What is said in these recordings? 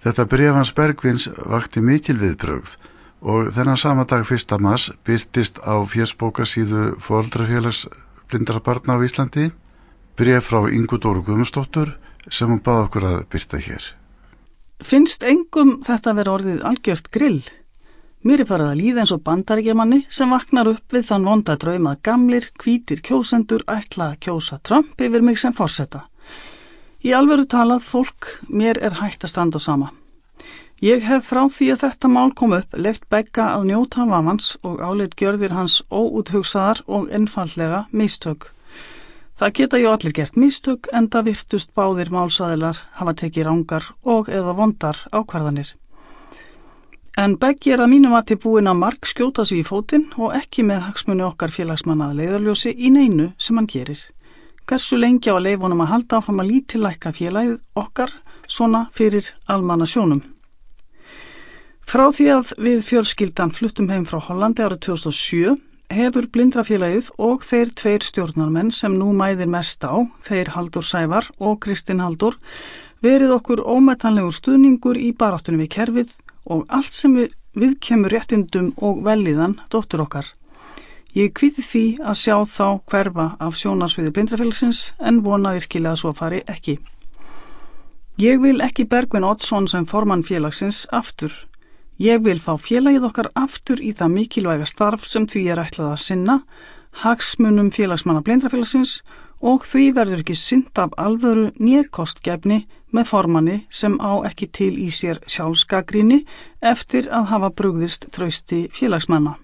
Þetta bréf hans Bergvins vakti mikil viðbrögð og þennan sama dag 1. mars birtist á fésbókasíðu Foreldrafélags blindra barna á Íslandi bréf frá Ingu Dóru Guðmundsdóttur sem hún bað okkur að birta hér. Finnst engum þetta vera orðið algjört grill? Mér farið að líða eins og bandaríkjamanni sem vaknar upp við þann vonda draum að gamlir, hvítir kjósendur ætla að kjósa Trump yfir mig sem forseta. Í alvöru talað fólk, mér hægt að standa á sama. Ég hef frá því að þetta mál kom upp leyft Begga að njóta vafans og áleit gjörðir hans óúthugsaðar og einfaldlega mistök. Það geta jú allir gert mistök en það virtust báðir málsaðilar hafa tekið rangar og eða vondar ákvarðanir. En Beggi að mínum að búinn að mark skjóta sig í fótinn og ekki með hagsmuni okkar félagsmanna að leiðarljósi í neinu sem hann gerir. Hversu lengi á að leyfa honum að halda áfram að lítillækka félagið okkar svona fyrir almanna sjónum. Frá því að við fjölskyldan fluttum heim frá Hollandi árið 2007 hefur blindrafélagið og þeir 2 stjórnarmenn sem nú mæðir mest á, þeir Halldór Sævar og Kristinn Halldór, verið okkur ómetanlegur stuðningur í baráttunum við kerfið og allt sem við kemur réttindum og velíðan dóttur okkar. Ég kvíði því að sjá þá hverfa af sjónarsviði blindrafélagsins en vona virkilega svo fari ekki. Ég vil ekki Bergvin Oddsson sem formann félagsins aftur. Ég vil fá félagið okkar aftur í það mikilvæga starf sem því ætlað að sinna, hagsmunum félagsmanna blindrafélagsins og því verður ekki sinnt af alvöru nýrkostgefni með formanni sem á ekki til í sér sjálfsgagnrýni eftir að hafa brugðist trausti félagsmanna.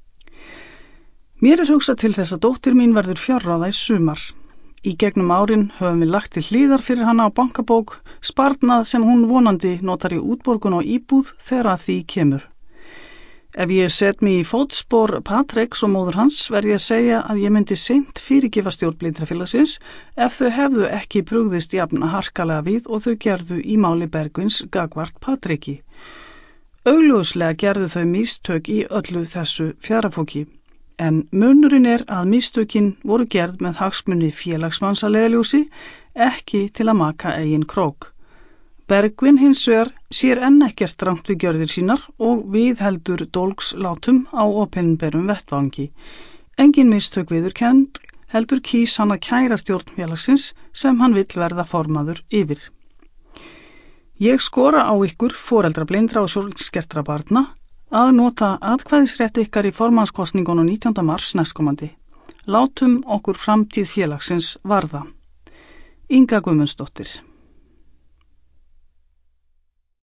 Mér hugsað til þess að dóttir mín verður fjárráða í sumar. Í gegnum árin höfum við lagt til hlíðar fyrir hana á bankabók, sparnað sem hún vonandi notar í útborgun og íbúð þegar að því kemur. Ef ég set mig í fótspor Patreks og móður hans verð ég að segja að ég myndi seint fyrirgefa stjórn blindrafélagsins ef þau hefðu ekki brugðist jafn harkalega við og þau gerðu í máli Bergvins gagvart Patreki. Augljóslega gerðu þau mistök í öllu þessu fjarafóki. En munurinn að mistökin voru gerð með hagsmuni félagsmanns að leiðarljósi, ekki til að maka eigin krók. Bergvin hins vegar sér enn ekkert rangt við gjörðir sínar og viðheldur dólgslátum á opinberum vettvangi. Engin mistök viðurkennd, heldur kýs hann að kæra stjórn félagsins sem hann vill verða formaður yfir. Ég skora á ykkur, foreldra blindra og sjónskertra barna, að nota atkvæðisrétt ykkar í formannskosningunum 19. mars næstkomandi. Látum okkur framtíð félagsins varða. Inga Guðmundsdóttir.